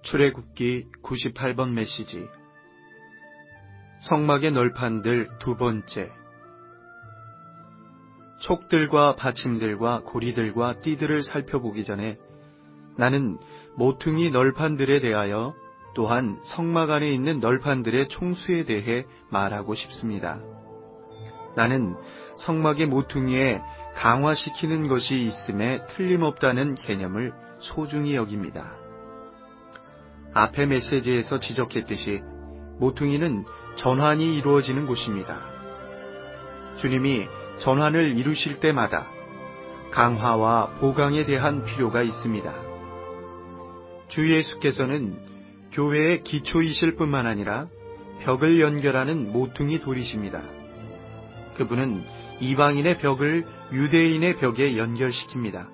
출애굽기 98번 메시지. 성막의 널판들 두 번째. 촉들과 받침들과 고리들과 띠들을 살펴보기 전에 나는 모퉁이 널판들에 대하여 또한 성막 안에 있는 널판들의 총수에 대해 말하고 싶습니다. 나는 성막의 모퉁이에 강화시키는 것이 있음에 틀림없다는 개념을 소중히 여깁니다. 앞의 메시지에서 지적했듯이 모퉁이는 전환이 이루어지는 곳입니다. 주님이 전환을 이루실 때마다 강화와 보강에 대한 필요가 있습니다. 주 예수께서는 교회의 기초이실 뿐만 아니라 벽을 연결하는 모퉁이 돌이십니다. 그분은 이방인의 벽을 유대인의 벽에 연결시킵니다.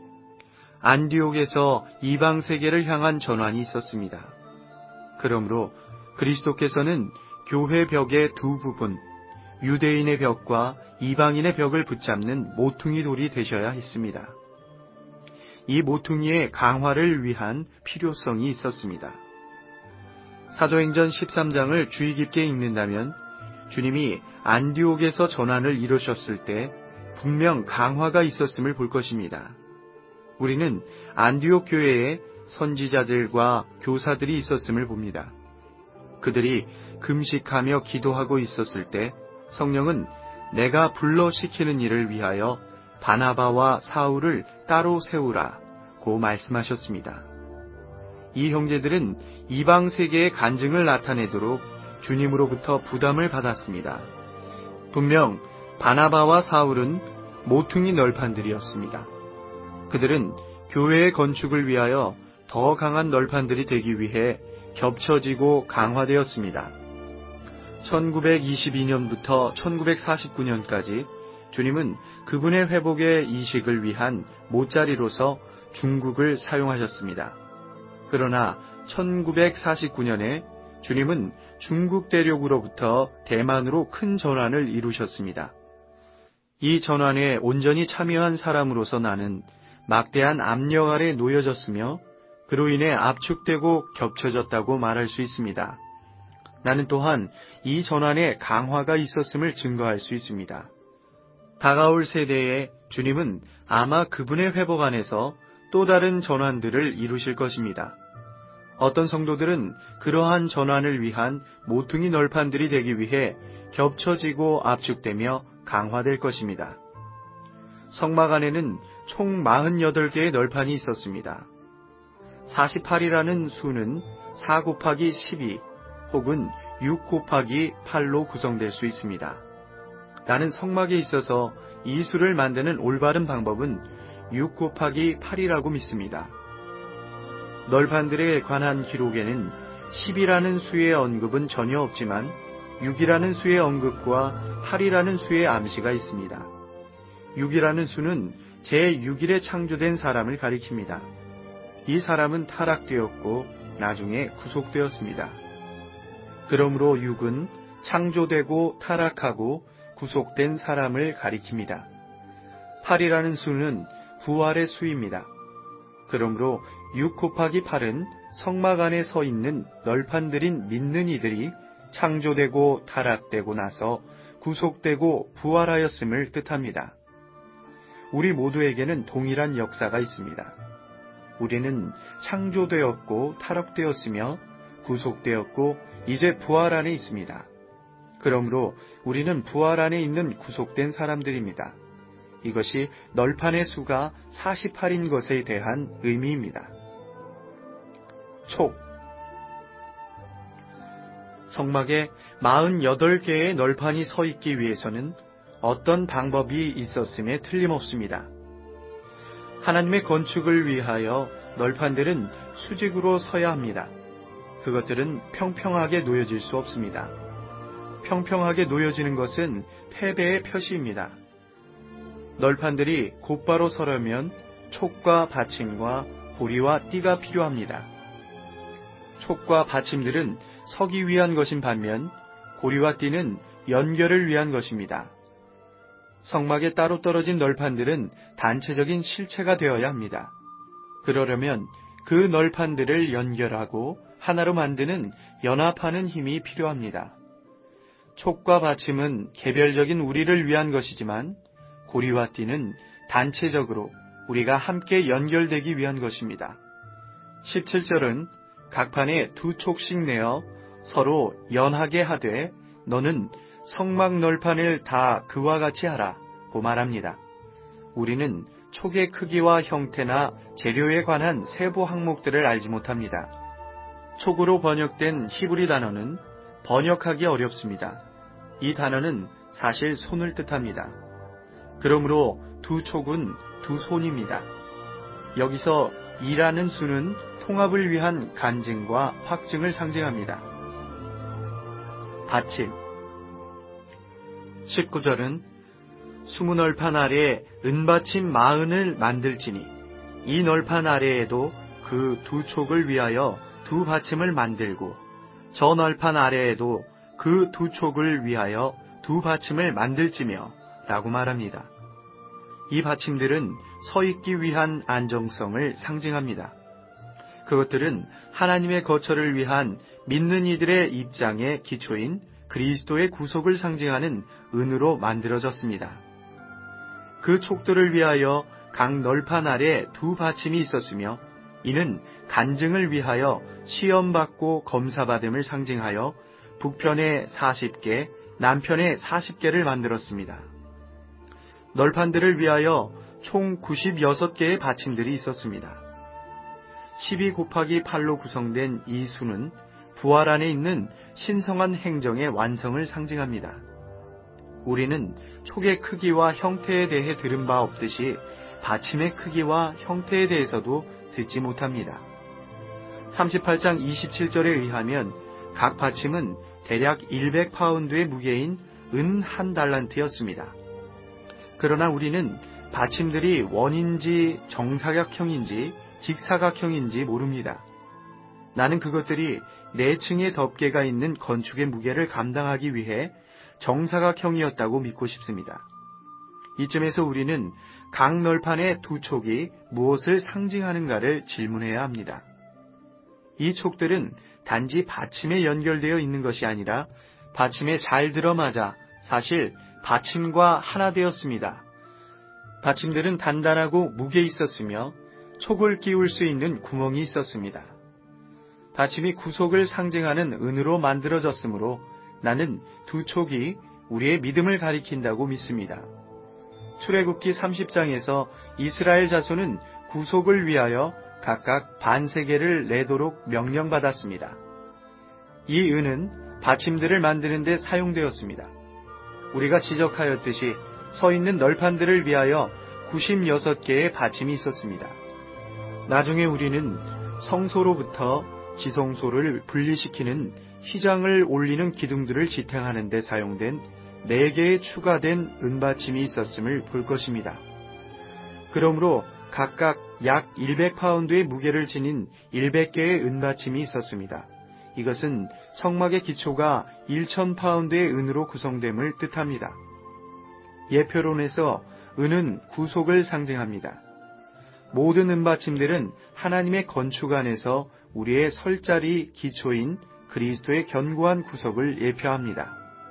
안디옥에서 이방 세계를 향한 전환이 있었습니다. 그러므로 그리스도께서는 교회 벽의 두 부분, 유대인의 벽과 이방인의 벽을 붙잡는 모퉁이 돌이 되셔야 했습니다. 이 모퉁이의 강화를 위한 필요성이 있었습니다. 사도행전 13장을 주의 깊게 읽는다면 주님이 안디옥에서 전환을 이루셨을 때 분명 강화가 있었음을 볼 것입니다. 우리는 안디옥 교회에 선지자들과 교사들이 있었음을 봅니다. 그들이 금식하며 기도하고 있었을 때 성령은 내가 불러시키는 일을 위하여 바나바와 사울을 따로 세우라고 말씀하셨습니다. 이 형제들은 이방 세계의 간증을 나타내도록 주님으로부터 부담을 받았습니다. 분명 바나바와 사울은 모퉁이 널판들이었습니다. 그들은 교회의 건축을 위하여 더 강한 널판들이 되기 위해 겹쳐지고 강화되었습니다. 1922년부터 1949년까지 주님은 그분의 회복의 이식을 위한 못자리로서 중국을 사용하셨습니다. 그러나 1949년에 주님은 중국 대륙으로부터 대만으로 큰 전환을 이루셨습니다. 이 전환에 온전히 참여한 사람으로서 나는 막대한 압력 아래 놓여졌으며 그로 인해 압축되고 겹쳐졌다고 말할 수 있습니다. 나는 또한 이 전환에 강화가 있었음을 증거할 수 있습니다. 다가올 세대에 주님은 아마 그분의 회복 안에서 또 다른 전환들을 이루실 것입니다. 어떤 성도들은 그러한 전환을 위한 모퉁이 널판들이 되기 위해 겹쳐지고 압축되며 강화될 것입니다. 성막 안에는 총 48개의 널판이 있었습니다. 48이라는 수는 4 곱하기 12 혹은 6 곱하기 8로 구성될 수 있습니다. 나는 성막에 있어서 이 수를 만드는 올바른 방법은 6 곱하기 8이라고 믿습니다. 널판들에 관한 기록에는 10이라는 수의 언급은 전혀 없지만 6이라는 수의 언급과 8이라는 수의 암시가 있습니다. 6이라는 수는 제6일에 창조된 사람을 가리킵니다. 이 사람은 타락되었고 나중에 구속되었습니다. 그러므로 6은 창조되고 타락하고 구속된 사람을 가리킵니다. 8이라는 수는 부활의 수입니다. 그러므로 6 곱하기 8은 성막 안에 서 있는 널판들인 믿는 이들이 창조되고 타락되고 나서 구속되고 부활하였음을 뜻합니다. 우리 모두에게는 동일한 역사가 있습니다. 우리는 창조되었고 타락되었으며 구속되었고 이제 부활 안에 있습니다. 그러므로 우리는 부활 안에 있는 구속된 사람들입니다. 이것이 널판의 수가 48인 것에 대한 의미입니다. 촉. 성막에 48개의 널판이 서 있기 위해서는 어떤 방법이 있었음에 틀림없습니다. 하나님의 건축을 위하여 널판들은 수직으로 서야 합니다. 그것들은 평평하게 놓여질 수 없습니다. 평평하게 놓여지는 것은 패배의 표시입니다. 널판들이 곧바로 서려면 촉과 받침과 고리와 띠가 필요합니다. 촉과 받침들은 서기 위한 것인 반면 고리와 띠는 연결을 위한 것입니다. 성막에 따로 떨어진 널판들은 단체적인 실체가 되어야 합니다. 그러려면 그 널판들을 연결하고 하나로 만드는 연합하는 힘이 필요합니다. 촉과 받침은 개별적인 우리를 위한 것이지만 고리와 띠는 단체적으로 우리가 함께 연결되기 위한 것입니다. 17절은 각 판에 2촉씩 내어 서로 연하게 하되 너는 성막 널판을 다 그와 같이 하라고 말합니다. 우리는 촉의 크기와 형태나 재료에 관한 세부 항목들을 알지 못합니다. 촉으로 번역된 히브리 단어는 번역하기 어렵습니다. 이 단어는 사실 손을 뜻합니다. 그러므로 2촉은 2손입니다. 여기서 2라는 수는 통합을 위한 간증과 확증을 상징합니다. 받침 19절은 20널판 아래에 은받침 40을 만들지니 이 널판 아래에도 그 2촉을 위하여 2받침을 만들고 저 널판 아래에도 그 2촉을 위하여 2받침을 만들지며 라고 말합니다. 이 받침들은 서 있기 위한 안정성을 상징합니다. 그것들은 하나님의 거처를 위한 믿는 이들의 입장의 기초인 그리스도의 구속을 상징하는 은으로 만들어졌습니다. 그 촉들을 위하여 각 널판 아래 2받침이 있었으며 이는 간증을 위하여 시험받고 검사받음을 상징하여 북편에 40개, 남편에 40개를 만들었습니다. 널판들을 위하여 총 96개의 받침들이 있었습니다. 12 곱하기 8로 구성된 이 수는 부활 안에 있는 신성한 행정의 완성을 상징합니다. 우리는 촉의 크기와 형태에 대해 들은 바 없듯이 받침의 크기와 형태에 대해서도 듣지 못합니다. 38장 27절에 의하면 각 받침은 대략 100파운드의 무게인 은 1달란트였습니다. 그러나 우리는 받침들이 원인지 정사각형인지 직사각형인지 모릅니다. 나는 그것들이 4층의 덮개가 있는 건축의 무게를 감당하기 위해 정사각형이었다고 믿고 싶습니다. 이쯤에서 우리는 각 널판의 2촉이 무엇을 상징하는가를 질문해야 합니다. 이 촉들은 단지 받침에 연결되어 있는 것이 아니라 받침에 잘 들어맞아 사실 받침과 하나 되었습니다. 받침들은 단단하고 무게 있었으며 촉을 끼울 수 있는 구멍이 있었습니다. 받침이 구속을 상징하는 은으로 만들어졌으므로 나는 2촉이 우리의 믿음을 가리킨다고 믿습니다. 출애굽기 30장에서 이스라엘 자손은 구속을 위하여 각각 반세개를 내도록 명령받았습니다. 이 은은 받침들을 만드는 데 사용되었습니다. 우리가 지적하였듯이 서 있는 널판들을 위하여 96개의 받침이 있었습니다. 나중에 우리는 성소로부터 지성소를 분리시키는 휘장을 올리는 기둥들을 지탱하는 데 사용된 4개의 추가된 은받침이 있었음을 볼 것입니다. 그러므로 각각 약 100파운드의 무게를 지닌 100개의 은받침이 있었습니다. 이것은 성막의 기초가 1000파운드의 은으로 구성됨을 뜻합니다. 예표론에서 은은 구속을 상징합니다. 모든 은받침들은 하나님의 건축 안에서 우리의 설 자리 기초인 그리스도의 견고한 구속을 예표합니다.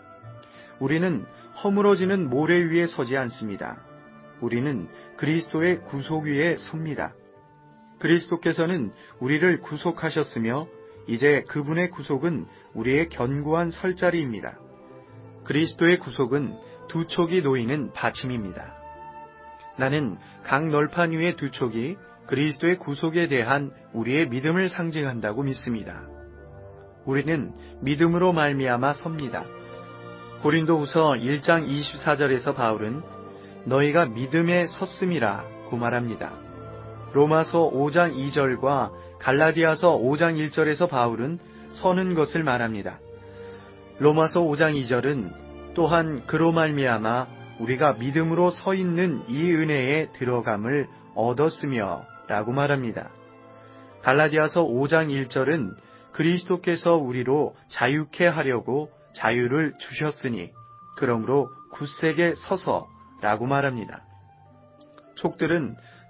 우리는 허물어지는 모래 위에 서지 않습니다. 우리는 그리스도의 구속 위에 섭니다. 그리스도께서는 우리를 구속하셨으며 이제 그분의 구속은 우리의 견고한 설 자리입니다. 그리스도의 구속은 2촉이 놓이는 받침입니다. 나는 각 널판 위의 2촉이 그리스도의 구속에 대한 우리의 믿음을 상징한다고 믿습니다. 우리는 믿음으로 말미암아 섭니다. 고린도후서 1장 24절에서 바울은 너희가 믿음에 섰음이라고 말합니다. 로마서 5장 2절과 갈라디아서 5장 1절에서 바울은 서는 것을 말합니다. 로마서 5장 2절은 또한 그로 말미암아 우리가 믿음으로 서 있는 이 은혜에 들어감을 얻었으며 라고 말합니다. 갈라디아서 5장 1절은 그리스도께서 우리로 자유케 하려고 자유를 주셨으니 그러므로 굳세게 서서 라고 말합니다. 촉들은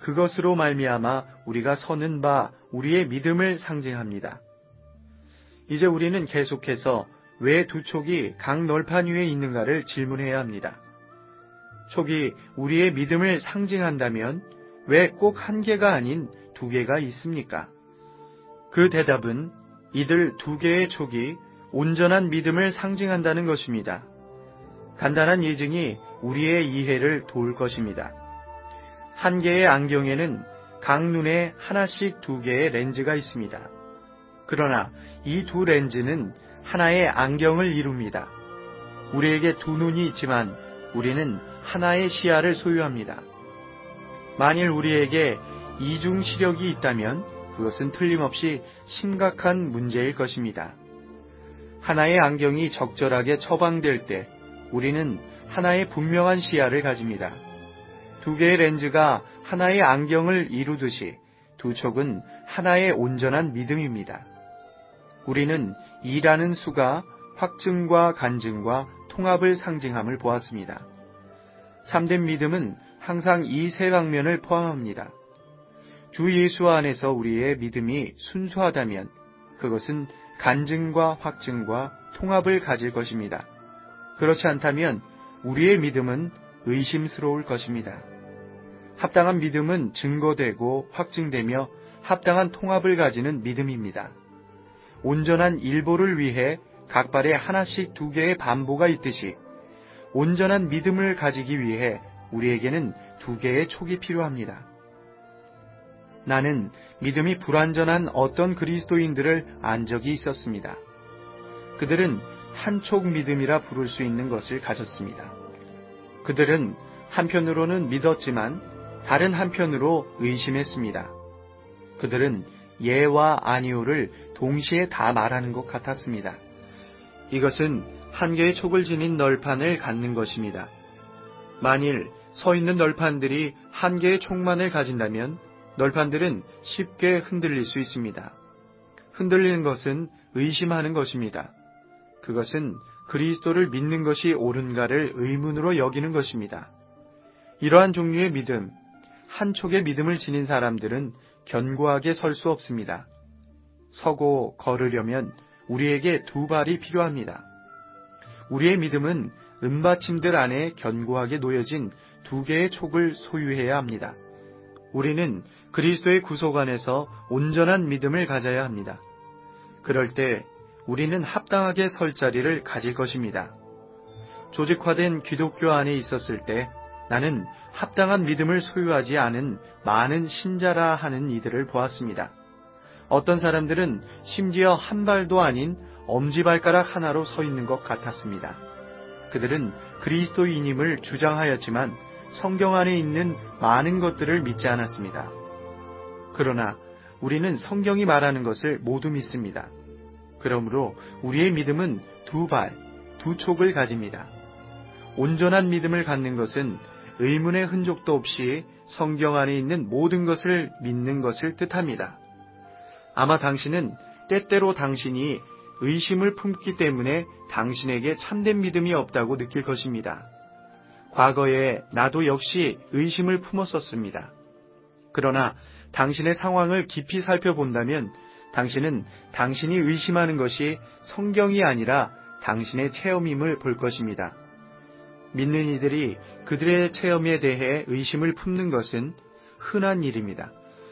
그것으로 말미암아 우리가 서는 바 우리의 믿음을 상징합니다. 이제 우리는 계속해서 왜 두 촉이 각 널판 위에 있는가를 질문해야 합니다. 촉이 우리의 믿음을 상징한다면 왜 꼭 한 개가 아닌 두 개가 있습니까? 그 대답은 이들 두 개의 촉이 온전한 믿음을 상징한다는 것입니다. 간단한 예증이 우리의 이해를 도울 것입니다. 한 개의 안경에는 각 눈에 하나씩 두 개의 렌즈가 있습니다. 그러나 이 두 렌즈는 하나의 안경을 이룹니다. 우리에게 두 눈이 있지만 우리는 하나의 시야를 소유합니다. 만일 우리에게 이중 시력이 있다면 그것은 틀림없이 심각한 문제일 것입니다. 하나의 안경이 적절하게 처방될 때 우리는 하나의 분명한 시야를 가집니다. 두 개의 렌즈가 하나의 안경을 이루듯이 두 촉은 하나의 온전한 믿음입니다. 우리는 2라는 수가 확증과 간증과 통합을 상징함을 보았습니다. 참된 믿음은 항상 이 세 방면을 포함합니다. 주 예수 안에서 우리의 믿음이 순수하다면 그것은 간증과 확증과 통합을 가질 것입니다. 그렇지 않다면 우리의 믿음은 의심스러울 것입니다. 합당한 믿음은 증거되고 확증되며 합당한 통합을 가지는 믿음입니다. 온전한 일보를 위해 각 발에 하나씩 두 개의 반보가 있듯이 온전한 믿음을 가지기 위해 우리에게는 두 개의 촉이 필요합니다. 나는 믿음이 불완전한 어떤 그리스도인들을 안 적이 있었습니다. 그들은 한촉 믿음이라 부를 수 있는 것을 가졌습니다. 그들은 한편으로는 믿었지만 다른 한편으로 의심했습니다. 그들은 예와 아니오를 동시에 다 말하는 것 같았습니다. 이것은 한 개의 촉을 지닌 널판을 갖는 것입니다. 만일 서 있는 널판들이 한 개의 촉만을 가진다면 널판들은 쉽게 흔들릴 수 있습니다. 흔들리는 것은 의심하는 것입니다. 그것은 그리스도를 믿는 것이 옳은가를 의문으로 여기는 것입니다. 이러한 종류의 믿음, 한 촉의 믿음을 지닌 사람들은 견고하게 설 수 없습니다. 서고 걸으려면 우리에게 두 발이 필요합니다. 우리의 믿음은 은받침들 안에 견고하게 놓여진 두 개의 촉을 소유해야 합니다. 우리는 그리스도의 구속 안에서 온전한 믿음을 가져야 합니다. 그럴 때 우리는 합당하게 설 자리를 가질 것입니다. 조직화된 기독교 안에 있었을 때 나는 합당한 믿음을 소유하지 않은 많은 신자라 하는 이들을 보았습니다. 어떤 사람들은 심지어 한 발도 아닌 엄지발가락 하나로 서 있는 것 같았습니다. 그들은 그리스도인임을 주장하였지만 성경 안에 있는 많은 것들을 믿지 않았습니다. 그러나 우리는 성경이 말하는 것을 모두 믿습니다. 그러므로 우리의 믿음은 두 발, 두 촉을 가집니다. 온전한 믿음을 갖는 것은 의문의 흔적도 없이 성경 안에 있는 모든 것을 믿는 것을 뜻합니다. 아마 당신은 때때로 당신이 의심을 품기 때문에 당신에게 참된 믿음이 없다고 느낄 것입니다. 과거에 나도 역시 의심을 품었었습니다. 그러나 당신의 상황을 깊이 살펴본다면 당신은 당신이 의심하는 것이 성경이 아니라 당신의 체험임을 볼 것입니다. 믿는 이들이 그들의 체험에 대해 의심을 품는 것은 흔한 일입니다.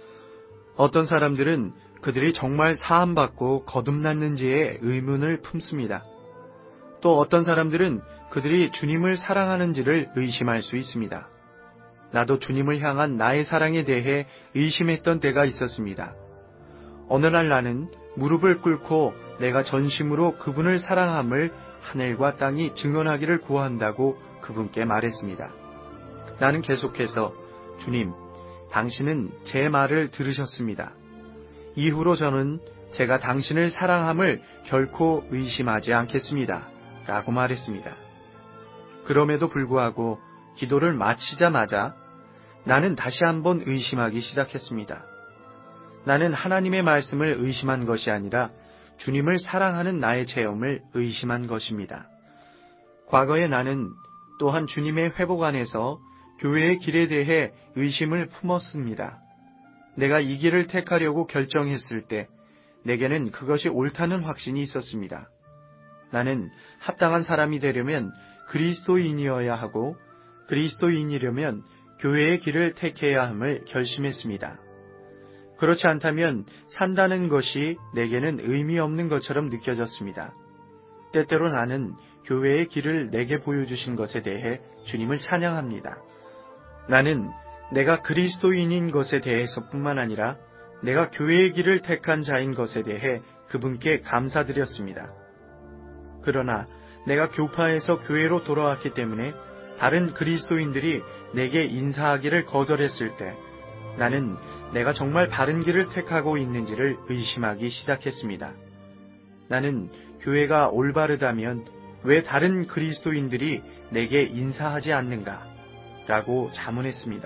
어떤 사람들은 그들이 정말 사함받고 거듭났는지에 의문을 품습니다. 또 어떤 사람들은 그들이 주님을 사랑하는지를 의심할 수 있습니다. 나도 주님을 향한 나의 사랑에 대해 의심했던 때가 있었습니다. 어느 날 나는 무릎을 꿇고 내가 전심으로 그분을 사랑함을 하늘과 땅이 증언하기를 구한다고 그분께 말했습니다. 나는 계속해서 주님, 당신은 제 말을 들으셨습니다. 이후로 저는 제가 당신을 사랑함을 결코 의심하지 않겠습니다. 라고 말했습니다. 그럼에도 불구하고 기도를 마치자마자 나는 다시 한번 의심하기 시작했습니다. 나는 하나님의 말씀을 의심한 것이 아니라 주님을 사랑하는 나의 체험을 의심한 것입니다. 과거에 나는 또한 주님의 회복 안에서 교회의 길에 대해 의심을 품었습니다. 내가 이 길을 택하려고 결정했을 때 내게는 그것이 옳다는 확신이 있었습니다. 나는 합당한 사람이 되려면 그리스도인이어야 하고 그리스도인이려면 교회의 길을 택해야 함을 결심했습니다. 그렇지 않다면 산다는 것이 내게는 의미 없는 것처럼 느껴졌습니다. 때때로 나는 교회의 길을 내게 보여주신 것에 대해 주님을 찬양합니다. 나는 내가 그리스도인인 것에 대해서뿐만 아니라 내가 교회의 길을 택한 자인 것에 대해 그분께 감사드렸습니다. 그러나 내가 교파에서 교회로 돌아왔기 때문에 다른 그리스도인들이 내게 인사하기를 거절했을 때 나는 내가 정말 바른 길을 택하고 있는지를 의심하기 시작했습니다. 나는 교회가 올바르다면 왜 다른 그리스도인들이 내게 인사하지 않는가? 라고 자문했습니다.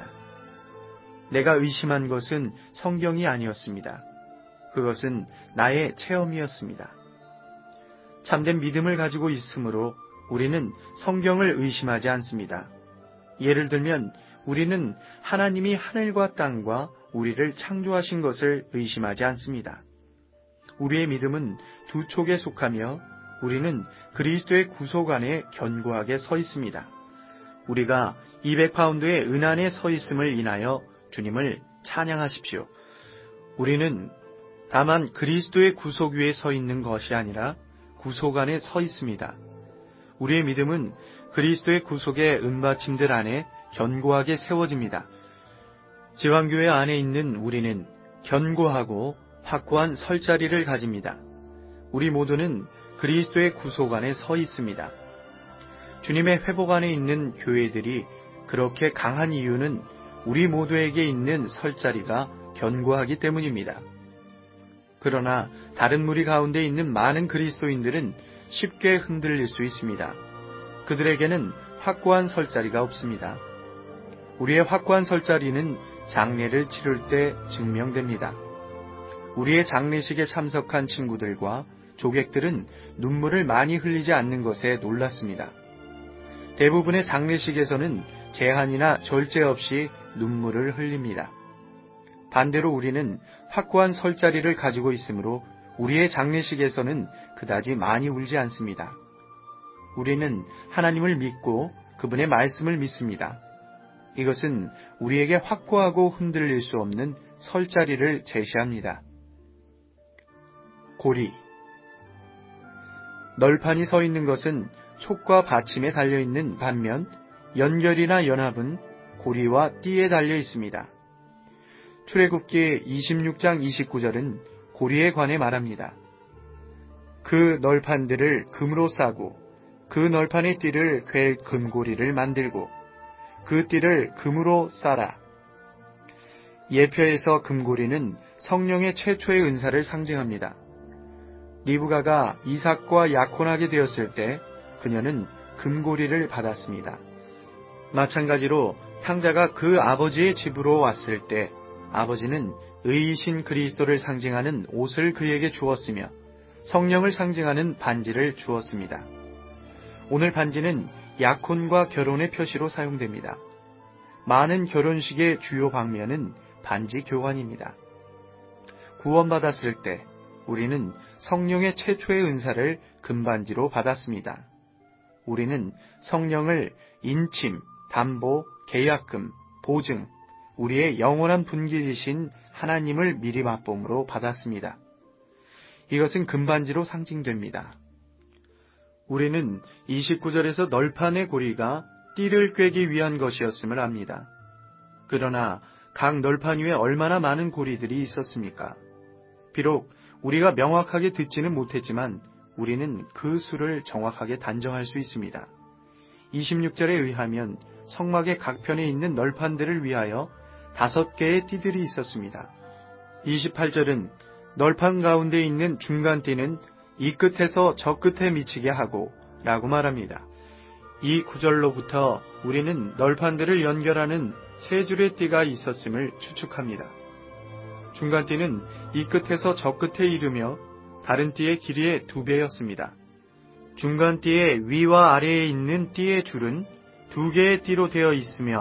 내가 의심한 것은 성경이 아니었습니다. 그것은 나의 체험이었습니다. 참된 믿음을 가지고 있으므로 우리는 성경을 의심하지 않습니다. 예를 들면 우리는 하나님이 하늘과 땅과 우리를 창조하신 것을 의심하지 않습니다. 우리의 믿음은 두 촉에 속하며 우리는 그리스도의 구속 안에 견고하게 서 있습니다. 우리가 200파운드의 은안에 서 있음을 인하여 주님을 찬양하십시오. 우리는 다만 그리스도의 구속 위에 서 있는 것이 아니라 구속 안에 서 있습니다. 우리의 믿음은 그리스도의 구속의 은받침들 안에 견고하게 세워집니다. 지방교회 안에 있는 우리는 견고하고 확고한 설자리를 가집니다. 우리 모두는 그리스도의 구속 안에 서 있습니다. 주님의 회복 안에 있는 교회들이 그렇게 강한 이유는 우리 모두에게 있는 설자리가 견고하기 때문입니다. 그러나 다른 무리 가운데 있는 많은 그리스도인들은 쉽게 흔들릴 수 있습니다. 그들에게는 확고한 설자리가 없습니다. 우리의 확고한 설자리는 장례를 치를 때 증명됩니다. 우리의 장례식에 참석한 친구들과 조객들은 눈물을 많이 흘리지 않는 것에 놀랐습니다. 대부분의 장례식에서는 제한이나 절제 없이 눈물을 흘립니다. 반대로 우리는 확고한 설자리를 가지고 있으므로 우리의 장례식에서는 그다지 많이 울지 않습니다. 우리는 하나님을 믿고 그분의 말씀을 믿습니다. 이것은 우리에게 확고하고 흔들릴 수 없는 설자리를 제시합니다. 고리. 널판이 서 있는 것은 촉과 받침에 달려있는 반면 연결이나 연합은 고리와 띠에 달려 있습니다. 출애굽기 26장 29절은 고리에 관해 말합니다. 그 널판들을 금으로 싸고 그 널판의 띠를 꿰 금고리를 만들고 그 띠를 금으로 싸라. 예표에서 금고리는 성령의 최초의 은사를 상징합니다. 리브가가 이삭과 약혼하게 되었을 때 그녀는 금고리를 받았습니다. 마찬가지로 탕자가 그 아버지의 집으로 왔을 때 아버지는 의이신 그리스도를 상징하는 옷을 그에게 주었으며 성령을 상징하는 반지를 주었습니다. 오늘 반지는 약혼과 결혼의 표시로 사용됩니다. 많은 결혼식의 주요 방면은 반지 교환입니다. 구원받았을 때 우리는 성령의 최초의 은사를 금반지로 받았습니다. 우리는 성령을 인침, 담보, 계약금, 보증, 우리의 영원한 분기이신 하나님을 미리 맛봄으로 받았습니다. 이것은 금반지로 상징됩니다. 우리는 29절에서 널판의 고리가 띠를 꿰기 위한 것이었음을 압니다. 그러나 각 널판 위에 얼마나 많은 고리들이 있었습니까? 비록 우리가 명확하게 듣지는 못했지만 우리는 그 수를 정확하게 단정할 수 있습니다. 26절에 의하면 성막의 각 편에 있는 널판들을 위하여 5개의 띠들이 있었습니다. 28절은 널판 가운데 있는 중간띠는 이 끝에서 저 끝에 미치게 하고 라고 말합니다. 이 구절로부터 우리는 널판들을 연결하는 3줄의 띠가 있었음을 추측합니다. 중간띠는 이 끝에서 저 끝에 이르며 다른 띠의 길이의 2배였습니다. 중간띠의 위와 아래에 있는 띠의 줄은 2개의 띠로 되어 있으며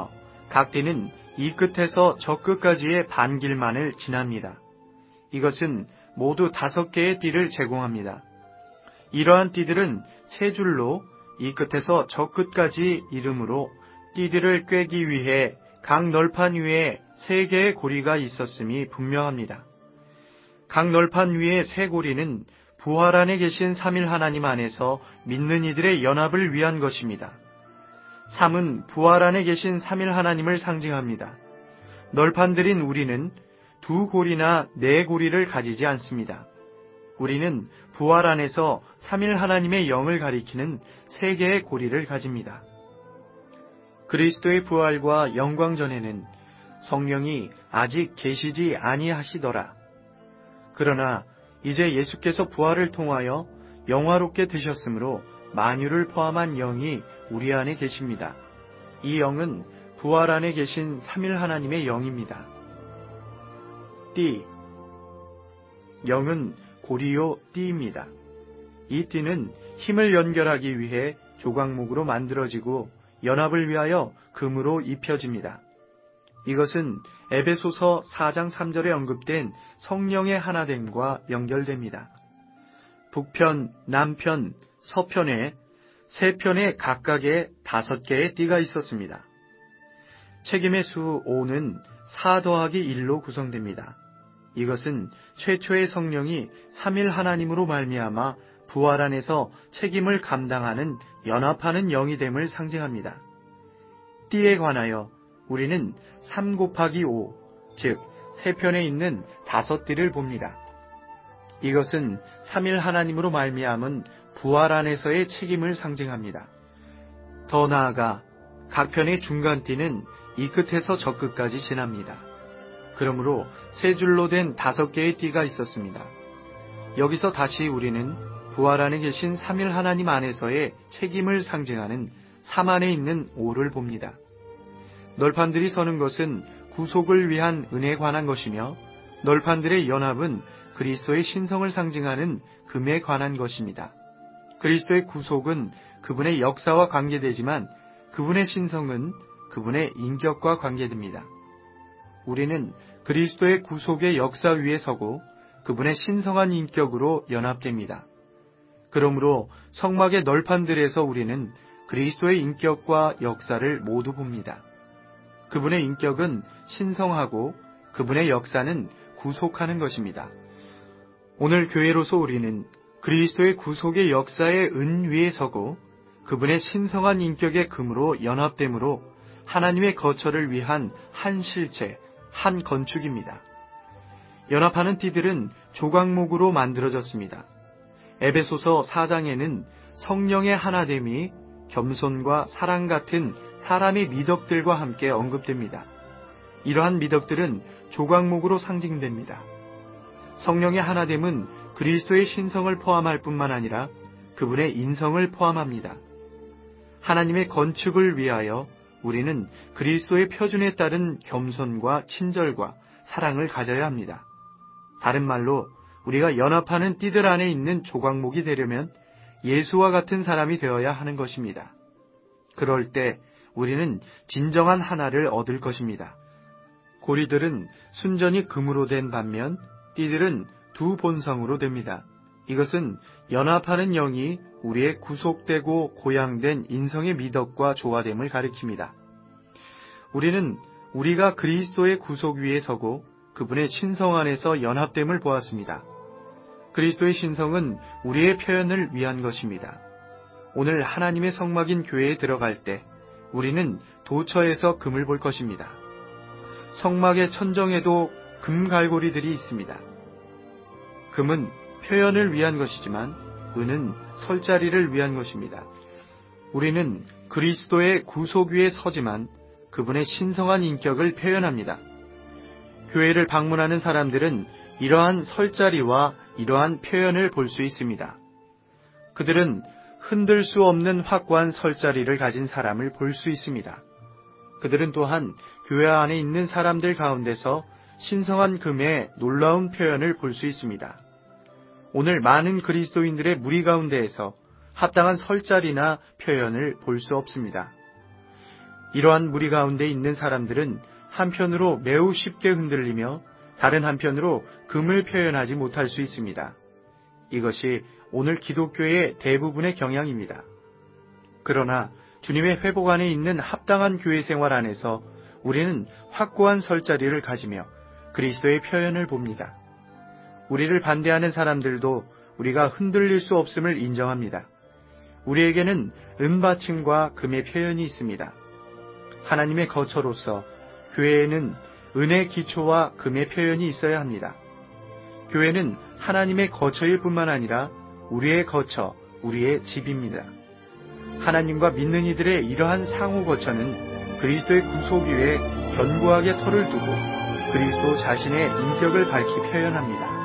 각 띠는 이 끝에서 저 끝까지의 반길만을 지납니다. 이것은 모두 5개의 띠를 제공합니다. 이러한 띠들은 3줄로 이 끝에서 저 끝까지 이르므로 띠들을 꿰기 위해 각 널판 위에 3개의 고리가 있었음이 분명합니다. 각 널판 위의 3고리는 부활 안에 계신 삼일 하나님 안에서 믿는 이들의 연합을 위한 것입니다. 3은 부활 안에 계신 삼일 하나님을 상징합니다. 널판들인 우리는 2고리나 4고리를 가지지 않습니다. 우리는 부활 안에서 삼일 하나님의 영을 가리키는 3개의 고리를 가집니다. 그리스도의 부활과 영광 전에는 성령이 아직 계시지 아니하시더라. 그러나 이제 예수께서 부활을 통하여 영화롭게 되셨으므로 만유를 포함한 영이 우리 안에 계십니다. 이 영은 부활 안에 계신 삼일 하나님의 영입니다. 띠. 영은 고리요 띠입니다. 이 띠는 힘을 연결하기 위해 조각목으로 만들어지고 연합을 위하여 금으로 입혀집니다. 이것은 에베소서 4장 3절에 언급된 성령의 하나됨과 연결됩니다. 북편, 남편, 서편에 3편에 각각의 5개의 띠가 있었습니다. 책임의 수 5는 4 더하기 1로 구성됩니다. 이것은 최초의 성령이 삼일 하나님으로 말미암아 부활 안에서 책임을 감당하는 연합하는 영이됨을 상징합니다. 띠에 관하여 우리는 3 곱하기 5, 즉 3편에 있는 5띠를 봅니다. 이것은 삼일 하나님으로 말미암은 부활 안에서의 책임을 상징합니다. 더 나아가 각 편의 중간띠는 이 끝에서 저 끝까지 지납니다. 그러므로 3줄로 된 5개의 띠가 있었습니다. 여기서 다시 우리는 부활 안에 계신 삼일 하나님 안에서의 책임을 상징하는 3 안에 있는 5를 봅니다. 널판들이 서는 것은 구속을 위한 은혜에 관한 것이며 널판들의 연합은 그리스도의 신성을 상징하는 금에 관한 것입니다. 그리스도의 구속은 그분의 역사와 관계되지만 그분의 신성은 그분의 인격과 관계됩니다. 우리는 그리스도의 구속의 역사 위에 서고 그분의 신성한 인격으로 연합됩니다. 그러므로 성막의 널판들에서 우리는 그리스도의 인격과 역사를 모두 봅니다. 그분의 인격은 신성하고 그분의 역사는 구속하는 것입니다. 오늘 교회로서 우리는 그리스도의 구속의 역사의 은 위에 서고 그분의 신성한 인격의 금으로 연합됨으로 하나님의 거처를 위한 한 실체, 한 건축입니다. 연합하는 띠들은 조각목으로 만들어졌습니다. 에베소서 4장에는 성령의 하나됨이 겸손과 사랑 같은 사람의 미덕들과 함께 언급됩니다. 이러한 미덕들은 조각목으로 상징됩니다. 성령의 하나됨은 그리스도의 신성을 포함할 뿐만 아니라 그분의 인성을 포함합니다. 하나님의 건축을 위하여 우리는 그리스도의 표준에 따른 겸손과 친절과 사랑을 가져야 합니다. 다른 말로 우리가 연합하는 띠들 안에 있는 조각목이 되려면 예수와 같은 사람이 되어야 하는 것입니다. 그럴 때 우리는 진정한 하나를 얻을 것입니다. 고리들은 순전히 금으로 된 반면 띠들은 2 본성으로 됩니다. 이것은 연합하는 영이 우리의 구속되고 고양된 인성의 미덕과 조화됨을 가리킵니다. 우리는 우리가 그리스도의 구속 위에 서고 그분의 신성 안에서 연합됨을 보았습니다. 그리스도의 신성은 우리의 표현을 위한 것입니다. 오늘 하나님의 성막인 교회에 들어갈 때 우리는 도처에서 금을 볼 것입니다. 성막의 천정에도 금 갈고리들이 있습니다. 금은 표현을 위한 것이지만 은은 설 자리를 위한 것입니다. 우리는 그리스도의 구속 위에 서지만 그분의 신성한 인격을 표현합니다. 교회를 방문하는 사람들은 이러한 설 자리와 이러한 표현을 볼 수 있습니다. 그들은 흔들 수 없는 확고한 설 자리를 가진 사람을 볼 수 있습니다. 그들은 또한 교회 안에 있는 사람들 가운데서 신성한 금의 놀라운 표현을 볼 수 있습니다. 오늘 많은 그리스도인들의 무리 가운데에서 합당한 설자리나 표현을 볼 수 없습니다. 이러한 무리 가운데 있는 사람들은 한편으로 매우 쉽게 흔들리며 다른 한편으로 금을 표현하지 못할 수 있습니다. 이것이 오늘 기독교의 대부분의 경향입니다. 그러나 주님의 회복 안에 있는 합당한 교회 생활 안에서 우리는 확고한 설자리를 가지며 그리스도의 표현을 봅니다. 우리를 반대하는 사람들도 우리가 흔들릴 수 없음을 인정합니다. 우리에게는 은받침과 금의 표현이 있습니다. 하나님의 거처로서 교회에는 은의 기초와 금의 표현이 있어야 합니다. 교회는 하나님의 거처일 뿐만 아니라 우리의 거처, 우리의 집입니다. 하나님과 믿는 이들의 이러한 상호 거처는 그리스도의 구속 위에 견고하게 터를 두고 그리스도 자신의 인격을 밝히 표현합니다.